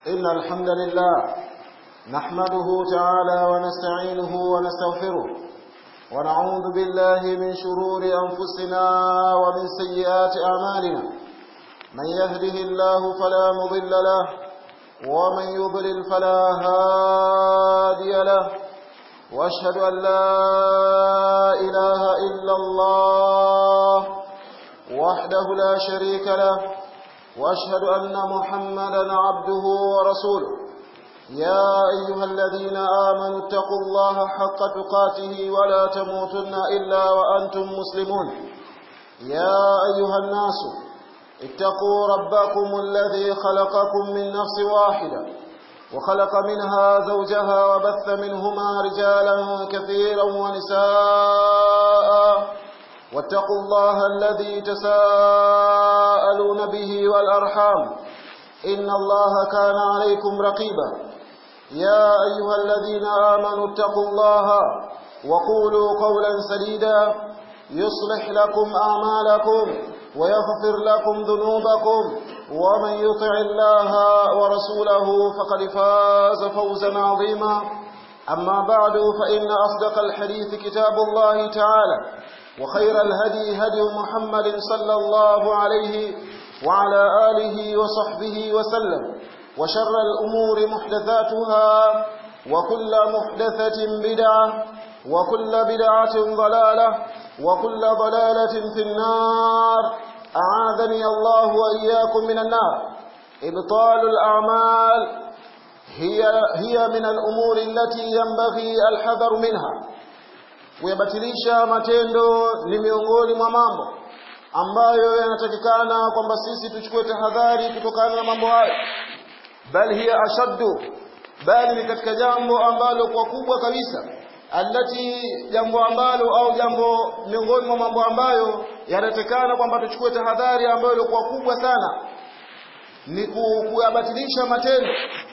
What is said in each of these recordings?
إن الحمد لله نحمده تعالى ونستعينه ونستغفره ونعوذ بالله من شرور أنفسنا ومن سيئات أعمالنا من يهده الله فلا مضل له ومن يضلل فلا هادي له وأشهد أن لا إله إلا الله وحده لا شريك له وأشهد أن محمدا عبده ورسوله يا أيها الذين آمنوا اتقوا الله حق تقاته ولا تموتن إلا وأنتم مسلمون يا أيها الناس اتقوا ربكم الذي خلقكم من نفس واحدة وخلق منها زوجها وبث منهما رجالا كثيرا ونساء واتقوا الله الذي تساءلون به والأرحام إن الله كان عليكم رقيبا يا أيها الذين آمنوا اتقوا الله وقولوا قولا سديدا يصلح لكم أعمالكم ويغفر لكم ذنوبكم ومن يطع الله ورسوله فقد فاز فوزا عظيما أما بعد فإن أصدق الحديث كتاب الله تعالى وخير الهدي هدي محمد صلى الله عليه وعلى آله وصحبه وسلم وشر الأمور محدثاتها وكل محدثة بدعة وكل بدعة ضلالة وكل ضلالة في النار أعاذني الله وإياكم من النار. إبطال الأعمال هي من الأمور التي ينبغي الحذر منها. Kuyabatilisha matendo ni miongoni mwa mambo ambayo yanatakikana kwamba sisi tuchukue tahadhari kutokana na mambo hayo. Bali hiya ashaddu, bali ni katika jambo ambalo kwa kubwa kabisa, jambo ambalo au jambo miongoni mwa mambo ambayo yanatakikana kwamba tuchukue tahadhari ambayo kwa kubwa sana ni kuyabatilisha matendo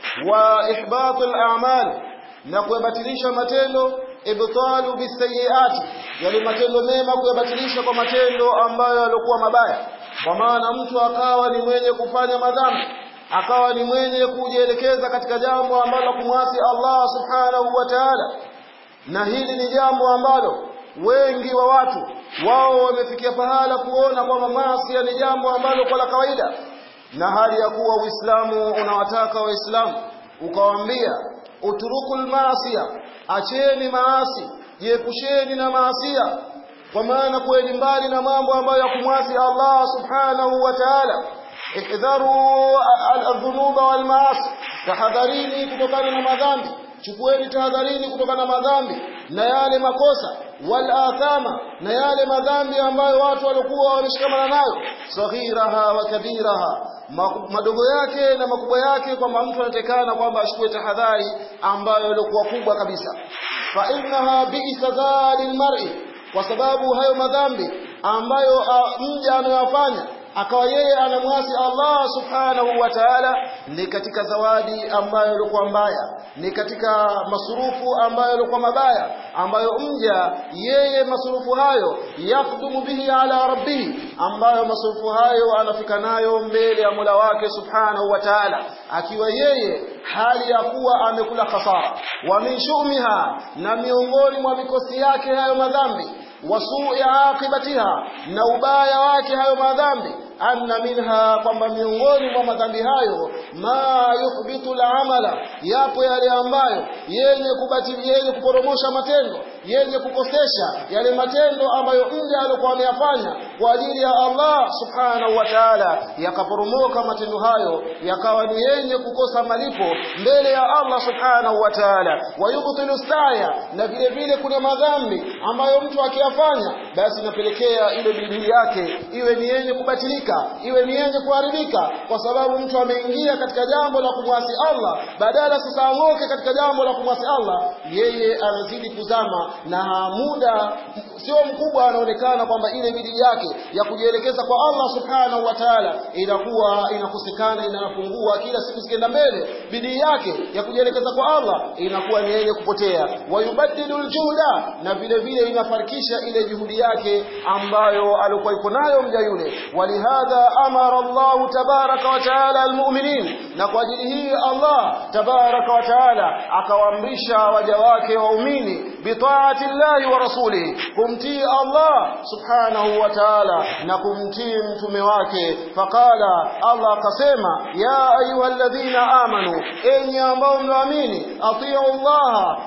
wa ihbatul a'mal, na kuyabatilisha matendo ibtalu bisayiati, yale matendo mema kuyabatilisha kwa matendo ambayo yalikuwa mabaya. Kwa maana mtu akawa ni mwenye kufanya madhambi, akawa ni mwenye kujielekeza katika jambo ambalo kumwasi Allah subhanahu wa ta'ala, na hili ni jambo ambalo wengi wa watu wao wamefikia pahala kuona kwamba maasi ni jambo ambalo kwa la kawaida, na hali ya kuwa Uislamu unawataka Waislamu ukawaambia uturukul maasiya, acheni maasi, jiepusheni na maasiya, kwa maana kuweni mbali na mambo ambayo ya kumwasi Allah subhanahu wa ta'ala. Ihdharu al-dhunuba wal maasi, tahadharini kutokana na madhambi, chukueni tahadharini kutokana na madhambi na yale makosa, wal athama, na yale madhambi ambayo watu walikuwa wameshikamana nayo, saghiraha wa kabiraha, madogo yake na makubwa yake, kwamba mtu anatekana kwamba ashukue tahadhari ambayo ilikuwa kubwa kabisa. Fa innaha bi'sadalil mar'i, kwa sababu hayo madhambi ambayo mja anayofanya akawa yeye anamwasi Allah subhanahu wa ta'ala, ni katika zawadi ambayo ilikuwa mbaya, ni katika masurufu ambayo ilikuwa mabaya, ambayo mja yeye masurufu hayo yakhdumu bihi ala rabbih, ambayo masurufu hayo anafika nayo mbele ya Mola wake subhanahu wa ta'ala, akiwa yeye hali ya kuwa amekula khasara. Wa min shumiha, na miongoni mwa mikosi yake hayo madhambi, wasui aqibatiha, na ubaya wake hayo madhambi, anna minha, kwamba miongoni mwa madhambi hayo ma yuhbitu al-amala, yapo yale ambayo yenye kubatili, yenye kuporomosha matendo, yenye kukosesha yale matendo ambayo mja alikuwa ameyafanya kwa ajili ya Allah subhanahu wa ta'ala, yakaporomoka matendo hayo yakawa ni yenye kukosa malipo mbele ya Allah subhanahu wa ta'ala. Wa yubtilu staya, na vile vile kuna madhambi ambayo mtu akiyafanya basi inapelekea ile bidii yake iwe ni yenye kubatilika, iwe ni yenye kuharibika, kwa sababu mtu ameingia katika jambo la kumwasi Allah, badala sasa ang'oke katika jambo la kumwasi Allah, yeye anazidi kuzama, na muda sio mkubwa anaonekana kwamba ile bidii yake ya kujielekeza kwa Allah subhanahu wa ta'ala inakuwa inakosekana, inapungua kila siku zikienda mbele. Bidii yake ya kujielekeza kwa Allah inakuwa ni yenye kupotea. Wayubadilul juhda, na vile vile inafarikisha ile juhudi yake ambayo alikuwa yuko nayo mja yule. Waliha walihadha amara Allah tabaraka wa taala almu'minin, na kwa ajili hii Allah tabaraka wa taala akawaamrisha waja wake waumini bitaati Allah wa rasulihi, kumtii Allah subhanahu wa ta'ala na kumtii mtume wake. Faqala, Allah akasema, ya ayyuhalladhina amanu, enyi ambao mnaamini, atiu Allah,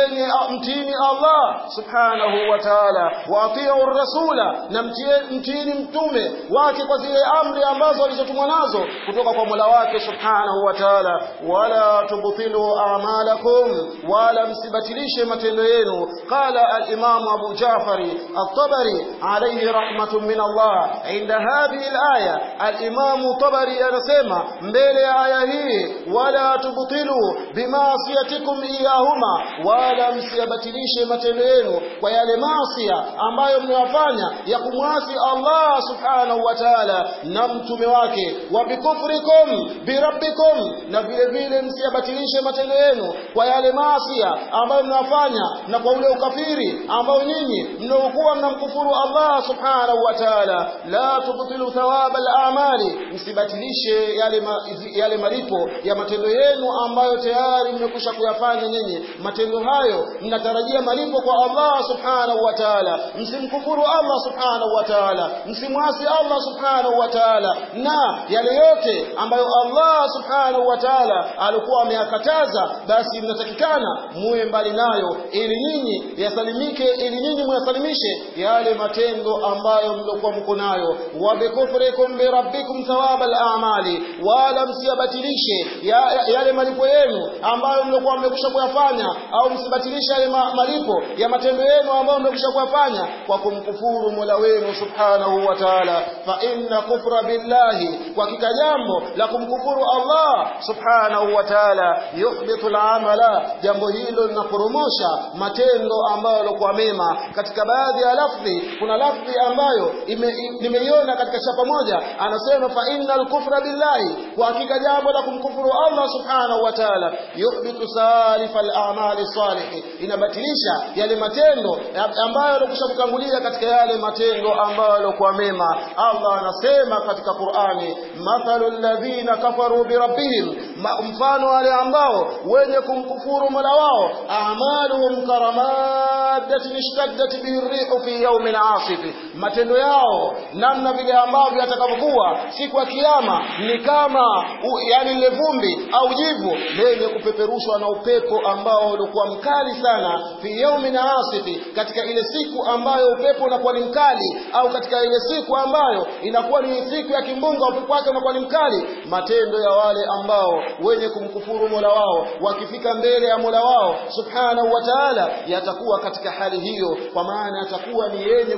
mtiini Allah subhanahu wa ta'ala, wa atiu rasula, na mtiini mtume wake kwa zile amri ambazo alizotumwa nazo kutoka kwa Mola wake subhanahu wa ta'ala. Wala tubtilu a'malakum, wala msibatilishe matendo yenu. Qala al-Imam Abu Ja'far at-Tabari alayhi rahmatun min Allah, inda hadhihi al-aya, al-Imam Tabari anasema mbele ya aya hii, wala tubtilu bima'siyatikum iyahuma, wala msibatilishe matendo yenu kwa yale maasi ambayo mnayofanya ya kumwasi Allah subhanahu wa ta'ala na mtume wake. Wa bikufrikum birabbikum, na vile vile msibatilishe matendo yenu kwa yale maasi ambayo mnafanya na kwa ule ukafiri ambao nyinyi mnaokuwa mnamkufuru Allah subhanahu wa ta'ala. La tubtilu thawab al-a'mali, msibatilishe yale malipo ya matendo yenu ambayo tayari mmekwisha kuyafanya nyinyi. Matendo hayo mnatarajia malipo kwa Allah subhanahu wa ta'ala. Msimkufuru Allah subhanahu wa ta'ala, msimwasi Allah subhanahu wa ta'ala, na yale yote ambayo Allah subhanahu wa ta'ala alikuwa ameyakataza, basi mnatakikana muwe mbali nayo, ili nyinyi yasalimike, ili nyinyi muyasalimishe yale matendo ambayo mlikuwa mko nayo. Wa bikufrikum birabbikum thawab al-a'mali, wala msiyabatilishe yale malipo yenu ambayo mlikuwa mmekwisha kuyafanya, au msibatilishe yale malipo ya matendo yenu ambayo mmekwisha kuyafanya kwa kumkufuru Mola wenu subhanahu wa ta'ala. Fa inna kufra billahi, kwa hakika jambo la kumkufuru Allah subhanahu wa ta'ala, yuhbitu al-amala, jambo hilo linaporomosha matendo ambayo yalikuwa mema. Katika baadhi ya lafzi, kuna lafzi ambayo nimeiona katika chapa moja, anasema fa innal kufra billahi, kwa hakika jambo la kumkufuru Allah subhanahu wa ta'ala, yuhbitu salifal a'mali salih, inabatilisha yale matendo ambayo yalikuwa kutangulia katika yale matendo ambayo yalikuwa mema. Allah anasema katika Qur'ani, mathalul ladhina kafaru bi rabbihim, mfano wale ambao wenye kumkufuru Mola wao, a'maluhum karamadatin ishtaddat bihi ar-rihu fi yawmin 'asif, matendo yao namna vile ambavyo atakavyokuwa siku ya kiyama ni kama yani ile vumbi au jivu lenye kupeperushwa na upepo ambao ulikuwa mkali sana, fi yawmin 'asif, katika ile siku ambayo upepo unakuwa ni mkali, au katika ile siku ambayo inakuwa ni siku ya kimbunga, upepo wake unakuwa ni mkali. Matendo ya wale ambao wenye kumkufuru Mola wao, wakifika mbele ya Mola wao subhanahu wa ta'ala, yatakuwa katika hali hiyo, kwa maana yatakuwa ni yenye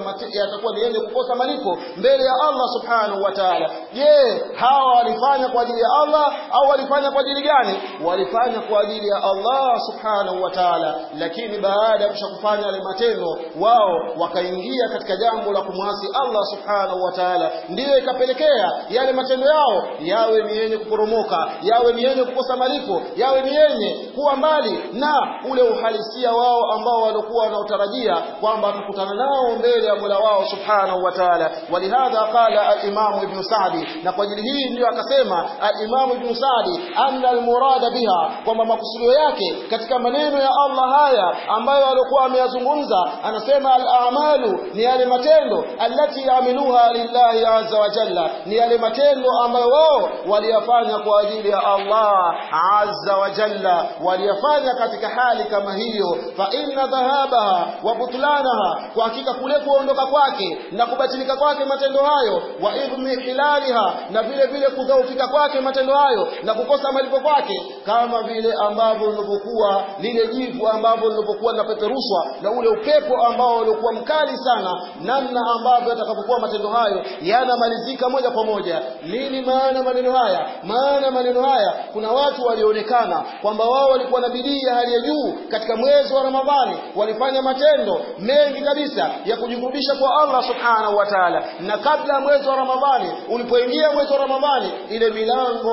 kukosa malipo mbele ya Allah subhanahu wa ta'ala. Je, hawa walifanya kwa ajili ya Allah au walifanya kwa ajili gani? Walifanya kwa ajili ya Allah subhanahu wa ta'ala, lakini baada ya kufanya yale matendo, wao wakaingia katika jambo la kumwasi Allah subhanahu wa ta'ala, ndiyo ikapelekea yale matendo yao yawe ni yenye kuporomoka, yawe ni yenye kukosa malipo, yawe ni yenye kuwa mbali na ule uhalisia wao ambao walikuwa wanaotarajia kwamba watakutana nao mbele ya Mola wao subhanahu wa ta'ala. Walihadha qala al-Imam Ibn Sa'di, na kwa ajili hii ndio akasema al-Imam Ibn Sa'di, anna al-murada biha, kwamba makusudio yake katika maneno ya Allah haya ambayo alikuwa ameyazungumza, anasema al-a'malu, ni yale matendo allati ya'miluha lillahi azza wa jalla, ni yale matendo ambayo wao waliyafanya kwa ajili ya Allah azza wa jalla, waliyafanya katika hali kama hiyo. Fa inna dhahabaha wa butlanaha, kwa hakika kule kuondoka kwake na kubatilika kwake matendo hayo, wa idmi hilaliha, na vile vile kudhoofika kwake matendo hayo na kukosa malipo kwake, kama vile ambavyo lilivyokuwa lile jivu ambavyo lilivyokuwa linapeperushwa na ule upepo ambao ulikuwa mkali sana, namna ambavyo atakapokuwa matendo hayo yanamalizika moja kwa moja. Nini maana maneno haya? Maana maneno haya, kuna watu walionekana kwamba wao walikuwa na bidii ya hali ya juu katika mwezi wa Ramadhani, walifanya matendo mengi kabisa ya kujikurubisha kwa Allah subhanahu wa ta'ala, na kabla mwezi wa Ramadhani ulipoingia mwezi wa Ramadhani, ile milango ambayo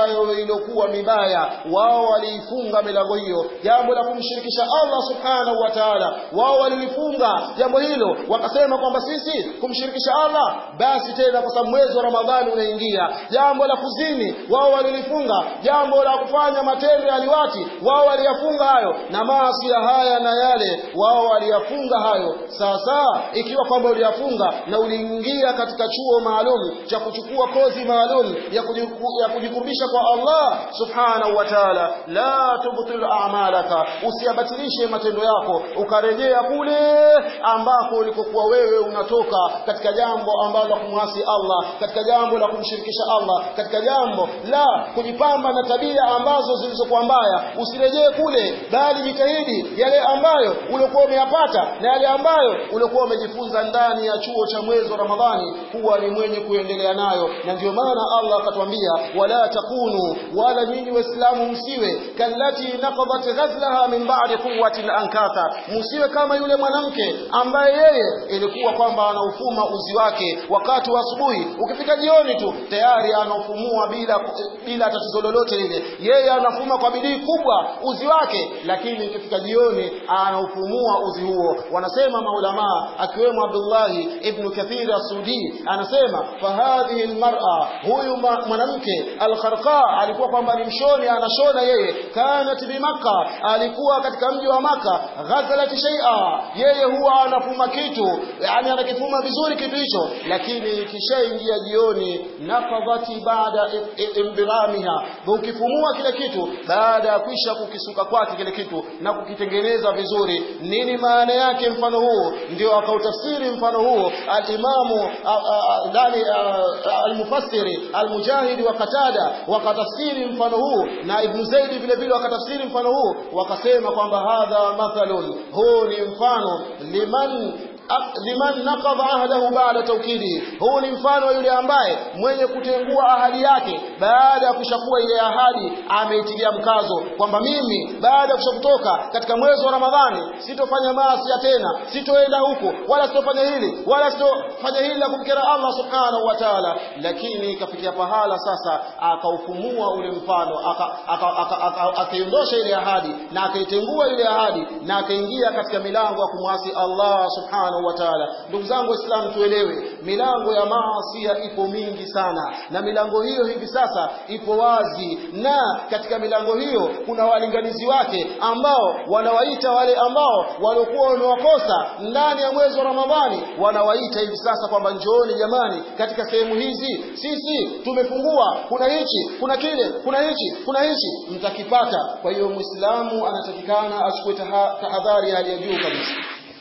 ambayo ilikuwa mibaya. Wao waliifunga milango hiyo, jambo la kumshirikisha Allah subhanahu wa ta'ala. Wao walifunga jambo hilo, wakasema kwamba sisi kumshirikisha Allah basi tena kwa sababu mwezi wa Ramadhani unaingia. Jambo la kuzini wao walifunga, jambo la kufanya matendo ya liwati wao waliyafunga hayo, na maasi haya na yale wao waliyafunga hayo. Sasa ikiwa kwamba uliyafunga na uliingia katika chuo maalum cha kuchukua kozi maalum ya kujikurubisha kwa Allah subhanahu wa ta'ala, la tubtil a'malaka, usiyabatilishe matendo yako ukarejea kule ambako ulikokuwa wewe unatoka, katika jambo ambalo la kumwasi Allah, katika jambo la kumshirikisha Allah, katika jambo la kujipamba na tabia ambazo zilizokuwa mbaya. Usirejee kule, bali jitahidi yale ambayo ulikuwa umeyapata na yale ambayo ulikuwa umejifunza ndani ya chuo cha mwezi wa Ramadhani kuwa ni mwenye kuendelea nayo. Na ndio maana Allah akatuambia, wala takunu, wala nyinyi waislamu msiwe kallati naqadat ghazlaha min ba'di quwwatin ankatha, msiwe kama yule mwanamke ambaye yeye ilikuwa kwamba anaufuma uzi wake wakati wa asubuhi, ukifika jioni tu tayari anaufumua bila tatizo lolote lile. Yeye anafuma kwa bidii kubwa uzi wake, lakini ikifika jioni anaufumua uzi huo. Wanasema maulama akiwemo Abdullah ibn Kathir as-Sudi, anasema fahadhihi almar'a, huyu mwanamke al-kharqa alikuwa kwamba ni mshoni, anashona yeye. Kanat bi Makkah, alikuwa katika mji wa Makkah. Ghazalat shay'a, yeye huwa anafuma kitu, yani anakifuma vizuri kitu hicho, lakini kishaingia jioni naqadati baada imbiramiha, ukifumua kile kitu baada ya kwisha kukisuka kwake kile kitu na kukitengeneza vizuri. Nini maana yake mfano huu? Ndio akautafsiri mfano huu al-Imamu al-Mufassiri al-Mujahid wa Qatada wakatafsiri mfano huu, na Ibn Zaid vile vile wakatafsiri mfano huu, wakasema kwamba hadha mathalun, huu ni mfano liman naqadha ahdahu ba'da tawkidi, huu ni mfano wa yule ambaye mwenye kutengua ahadi yake baada ya kushakuwa ile ahadi ameitilia mkazo kwamba mimi baada ya kushakutoka katika mwezi wa Ramadhani sitofanya maasi tena, sitoenda huko wala sitofanya hili wala sitofanya hili la kumkera Allah subhanahu wa ta'ala. Lakini ikafikia pahala sasa akaufumua ule mfano, akaondosha ile ahadi na akaitengua ile ahadi na akaingia katika milango ya kumwasi Allah subhanahu wa ta'ala. Ndugu zangu Waislamu, tuelewe milango ya maasi ipo mingi sana, na milango hiyo hivi sasa ipo wazi, na katika milango hiyo kuna walinganizi wake ambao wanawaita wale ambao walikuwa wamewakosa ndani ya mwezi wa Ramadhani, wanawaita hivi sasa kwamba njooni jamani, katika sehemu hizi sisi tumefungua, kuna hichi, kuna kile, kuna hichi, kuna hichi, mtakipata. Kwa hiyo Muislamu anatakikana achukue tahadhari hali ya juu kabisa.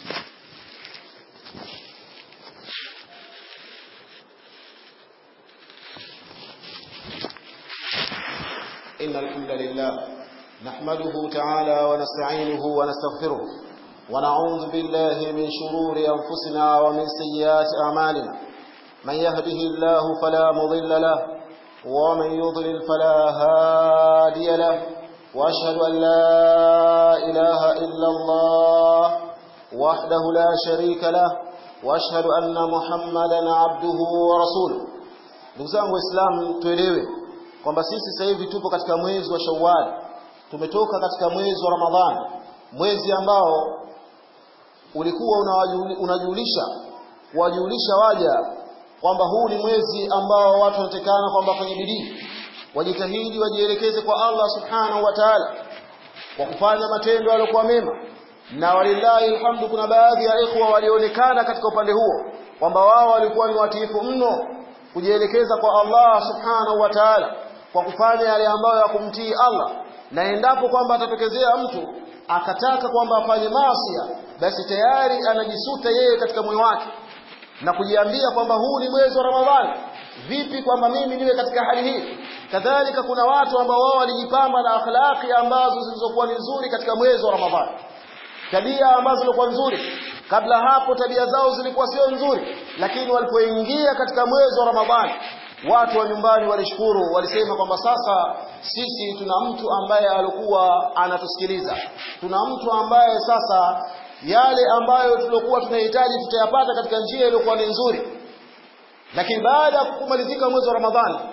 إن الحمد لله نحمده تعالى ونستعينه ونستغفره ونعوذ بالله من شرور أنفسنا ومن سيئات أعمالنا. من يهده الله فلا مضل له ومن يضلل فلا هادي له، وأشهد أن لا إله إلا الله وحده لا شريك له، وأشهد أن محمدا عبده ورسوله. ndugu zangu Waislamu, tuelewe kwamba sisi sasa hivi tupo katika mwezi wa Shawwal, tumetoka katika mwezi wa Ramadhani, mwezi ambao ulikuwa unajulisha waja kwamba huu ni mwezi ambao watu wanatakana kwamba wafanye bidii, wajitahidi, wajielekeze kwa Allah subhanahu wa ta'ala kwa kufanya matendo yaliyokuwa mema. Na walillahi alhamdu, kuna baadhi ya ikhwa walionekana katika upande huo kwamba wao walikuwa ni watiifu mno kujielekeza kwa Allah subhanahu wa ta'ala kwa kufanya yale ambayo ya kumtii Allah. Na endapo kwamba atatokezea mtu akataka kwamba afanye maasi, basi tayari anajisuta yeye katika moyo wake na kujiambia kwamba huu ni mwezi wa Ramadhani, vipi kwamba mimi niwe katika hali hii? Kadhalika kuna watu ambao wao walijipamba na akhlaqi ambazo zilizokuwa nzuri katika mwezi wa Ramadhani, tabia ambazo zilikuwa nzuri. Kabla hapo tabia zao zilikuwa sio nzuri, lakini walipoingia katika mwezi wa Ramadhani, watu wa nyumbani walishukuru, walisema kwamba sasa sisi tuna mtu ambaye alikuwa anatusikiliza, tuna mtu ambaye sasa yale ambayo tulikuwa tunahitaji tutayapata katika njia iliyokuwa nzuri. Lakini baada ya kumalizika mwezi wa Ramadhani,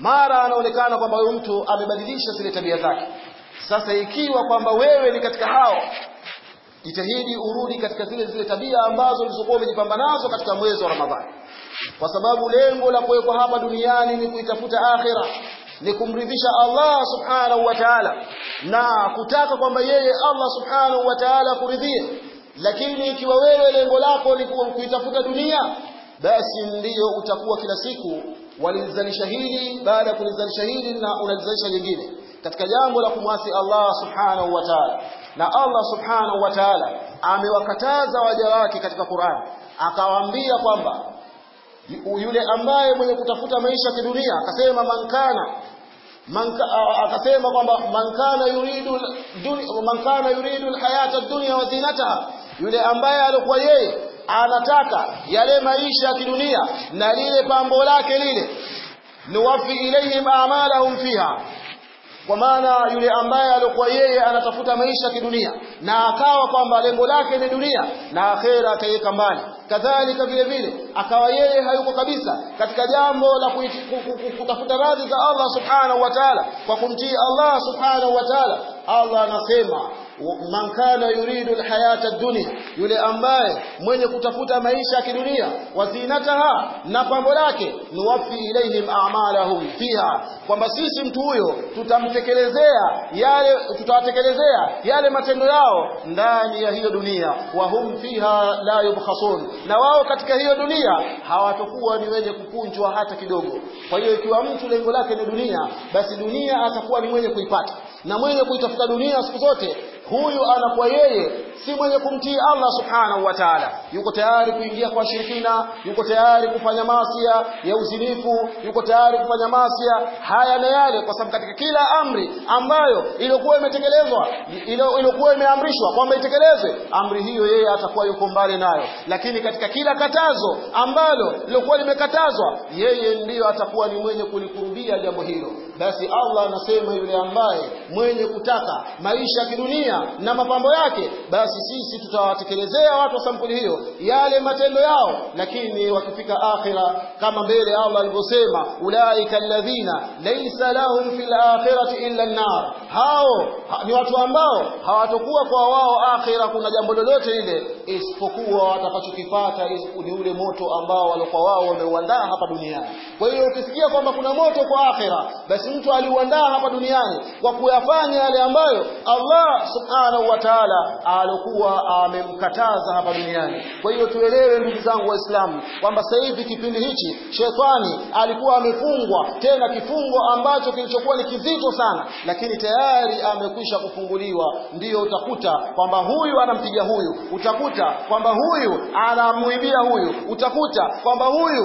mara anaonekana kwamba huyo mtu amebadilisha zile tabia zake. Sasa ikiwa kwamba wewe ni katika hao, jitahidi urudi katika zile tabia ambazo ulizokuwa umejipamba nazo katika mwezi wa Ramadhani, kwa sababu lengo la kuwepo hapa duniani ni kuitafuta akhira, ni kumridhisha Allah subhanahu wa ta'ala na kutaka kwamba yeye Allah subhanahu wa ta'ala kuridhie. Lakini ikiwa wewe lengo lako ni kuitafuta dunia, basi ndiyo utakuwa kila siku walizalisha hili baada ya kulizalisha hili na unalizalisha jingine katika jambo la kumwasi Allah subhanahu wa ta'ala. Na Allah subhanahu wa ta'ala amewakataza waja wake katika Qur'an, akawaambia kwamba yule ambaye mwenye kutafuta maisha ya kidunia, akasema akasema kwamba man kana yuridu alhayata ad-dunya wa zinataha, yule ambaye alikuwa yeye anataka yale maisha ya kidunia na lile pambo lake lile, nuwafi ilayhim a'malahum fiha, kwa maana yule ambaye alikuwa yeye anatafuta maisha ya kidunia na akawa kwamba lengo lake ni dunia na akhera akaiweka mbali, kadhalika vile vile akawa yeye hayuko kabisa katika jambo la kutafuta radhi za Allah subhanahu wa ta'ala kwa kumtii Allah subhanahu wa ta'ala, Allah anasema man kana yuridu alhayata ad-dunya, yule ambaye mwenye kutafuta maisha ya kidunia, wazinataha, na pambo lake, nuwafi ilaihim a'malahum fiha, kwamba sisi mtu huyo tutawatekelezea yale matendo yao ndani ya hiyo dunia, wa hum fiha la yubkhasun, na wao katika hiyo dunia hawatakuwa ni wenye kupunjwa hata kidogo. Kwa hiyo ikiwa mtu lengo lake ni dunia, basi dunia atakuwa ni mwenye kuipata, na mwenye kuitafuta dunia siku zote, huyu anakuwa yeye si mwenye kumtii Allah subhanahu wa ta'ala, yuko tayari kuingia kwa shirikina, yuko tayari kufanya maasiya ya uzinifu, yuko tayari kufanya maasiya haya na yale, kwa sababu katika kila amri ambayo iliyokuwa imetekelezwa, iliyokuwa imeamrishwa kwamba itekelezwe, amri hiyo yeye atakuwa yuko mbali nayo. Lakini katika kila katazo ambalo lilikuwa limekatazwa, yeye ndiyo atakuwa ni mwenye kulikurubia jambo hilo. Basi Allah anasema yule ambaye mwenye kutaka maisha ya kidunia na mapambo yake, basi sisi tutawatekelezea watu wa sampuli hiyo yale matendo yao, lakini wakifika akhira, kama mbele Allah alivyosema, ulaika alladhina laysa lahum fil akhirati illa an-nar, hao ni watu ambao hawatakuwa kwa wao akhira kuna jambo lolote ile isipokuwa watakachokipata ni ule moto ambao walikuwa wao wameuandaa hapa duniani. Kwa hiyo ukisikia kwamba kuna moto kwa akhira, basi mtu aliuandaa hapa duniani kwa kuyafanya yale ambayo Allah subhanahu wa ta'ala alikuwa amemkataza hapa duniani. Kwa hiyo tuelewe ndugu zangu Waislamu kwamba sasa hivi kipindi hichi shetani alikuwa amefungwa, tena kifungo ambacho kilichokuwa ni kizito sana, lakini tayari amekwisha kufunguliwa. Ndiyo utakuta kwamba huyu anampiga huyu, utakuta kwamba huyu anamuibia huyu, utakuta kwamba huyu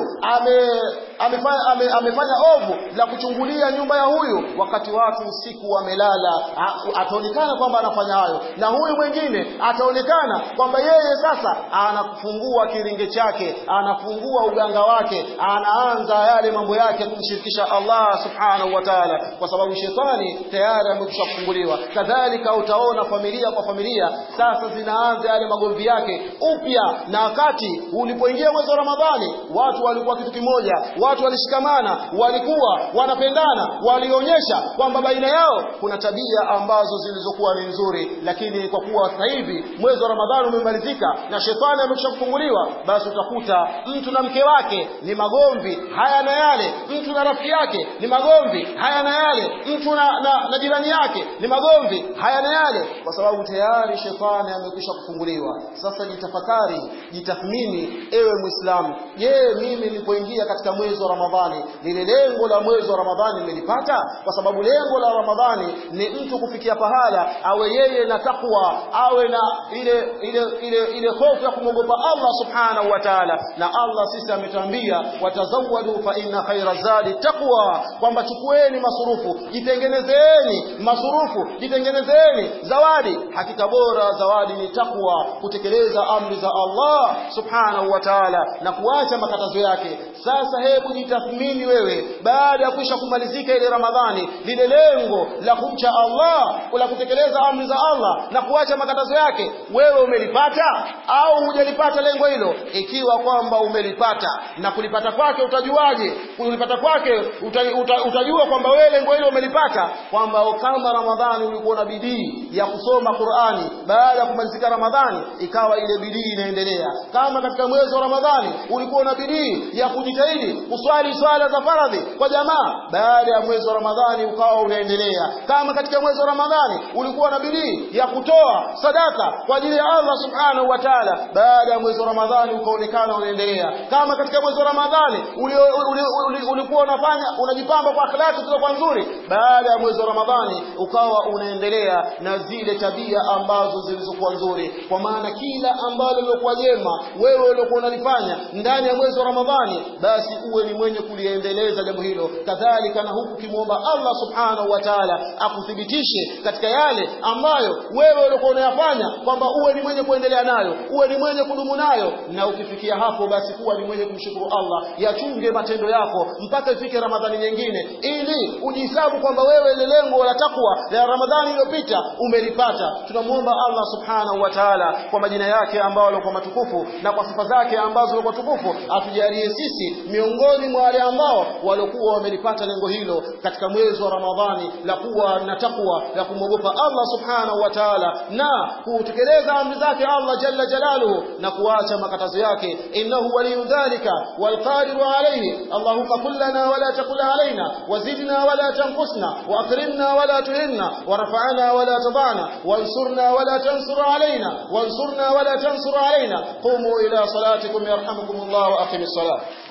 amefanya ovu la kuchungulia nyumba ya huyu wakati watu usiku wamelala, ataonekana kwamba anafanya hayo, na huyu mwingine ataonekana kwamba yeye sasa anafungua kiringe chake, anafungua uganga wake, anaanza yale mambo yake kumshirikisha Allah subhanahu wa ta'ala, kwa sababu shetani tayari amekwisha kufunguliwa. Kadhalika utaona familia kwa familia sasa zinaanza yale magomvi yake upya, na wakati ulipoingia mwezi wa Ramadhani watu walikuwa kitu kimoja, watu walishikamana, walikuwa wanapendana, walionyesha kwamba baina yao kuna tabia ambazo zilizokuwa ni nzuri. Lakini kwa kuwa sasa hivi mwezi wa Ramadhani umemalizika na shetani amekwisha kufunguliwa, basi utakuta mtu na mke wake ni magomvi haya na yale, mtu na rafiki yake ni magomvi haya na yale, mtu na jirani yake ni magomvi haya na yale, kwa sababu tayari shetani amekwisha kufunguliwa. Sasa jitafakari, jitathmini ewe Muislamu, je, mimi nilipoingia katika mwezi wa Ramadhani lile lengo la mwezi wa Ramadhani nimelipata? Kwa sababu lengo la Ramadhani ni mtu kufikia pahala awe yeye na takwa, awe na ile hofu ya kumwogopa Allah subhanahu wa ta'ala. Na Allah sisi ametuambia watazawwadu fa inna khayra zadi taqwa, kwamba chukueni masurufu, jitengenezeni masurufu, jitengenezeni zawadi, hakika bora zawadi ni takwa, kutekeleza amri za Allah subhanahu wa ta'ala na kuacha makatazo yake. Sasa hebu jitathmini wewe, baada ya kuisha kumalizika ile Ramadhani, lile lengo la kumcha Allah, la kutekeleza amri za Allah na kuacha makatazo yake, wewe umelipata au hujalipata lengo hilo? Ikiwa kwamba umelipata, na kulipata kwake utajuaje? Kulipata kwake utajua kwamba wewe lengo hilo umelipata, kwamba kama Ramadhani ulikuwa na bidii ya kusoma Qur'ani, baada ya kumalizika Ramadhani ikawa ile bidii inaendelea. Kama katika mwezi wa Ramadhani ulikuwa na bidii ya kujitahidi kuswali swala za faradhi kwa jamaa, baada ya mwezi wa Ramadhani ukawa unaendelea. Kama katika mwezi wa Ramadhani ulikuwa na bidii ya kutoa sadaka kwa ajili ya Allah subhanahu wa ta'ala, baada ya mwezi wa Ramadhani ukaonekana unaendelea. Kama katika mwezi wa Ramadhani ulikuwa unajipamba kwa akhlaki zilizokuwa nzuri, baada ya mwezi wa Ramadhani ukawa unaendelea na zile tabia ambazo zilizokuwa nzuri. Kwa maana kila ambalo lilikuwa jema wewe ulikuwa unalifanya ndani ya mwezi wa Ramadhani, basi uwe ni mwenye kuliendeleza jambo hilo. Kadhalika na huku kimuomba Allah subhanahu wa ta'ala akuthibitishe katika yale ambayo wewe ulikuwa unayafanya, kwamba uwe ni mwenye kuendelea nayo, uwe ni mwenye kudumu nayo. Na ukifikia hapo, basi kuwa ni mwenye kumshukuru Allah, yachunge matendo yako mpaka ifike Ramadhani nyingine, ili ujihesabu kwamba wewe ile lengo la takwa la Ramadhani iliyopita umelipata. Tunamuomba Allah subhanahu wa ta'ala kwa majina yake ambayo yalikuwa matukufu na kwa sifa zake ambazo zilikuwa tukufu, atujalie sisi miongoni mwa wale ambao walikuwa wamelipata lengo hilo katika mwezi wa Ramadhani, la kuwa na takwa, la kumwogopa Allah subhanahu wa ta'ala na kutekeleza amri zake Allah jalla jalaluhu na kuacha makatazo yake. Innahu waliyu dhalika wal qadiru alayhi. Allahumma kullana wala takul alaina, wazidna wala tanqusna, wa akrimna wala tuhinna, warfa'na wala tadana, wansurna wala tansur alaina, wansurna wala tansur alaina. Qumu ila salatikum yarhamukumullah wa aqimis salat.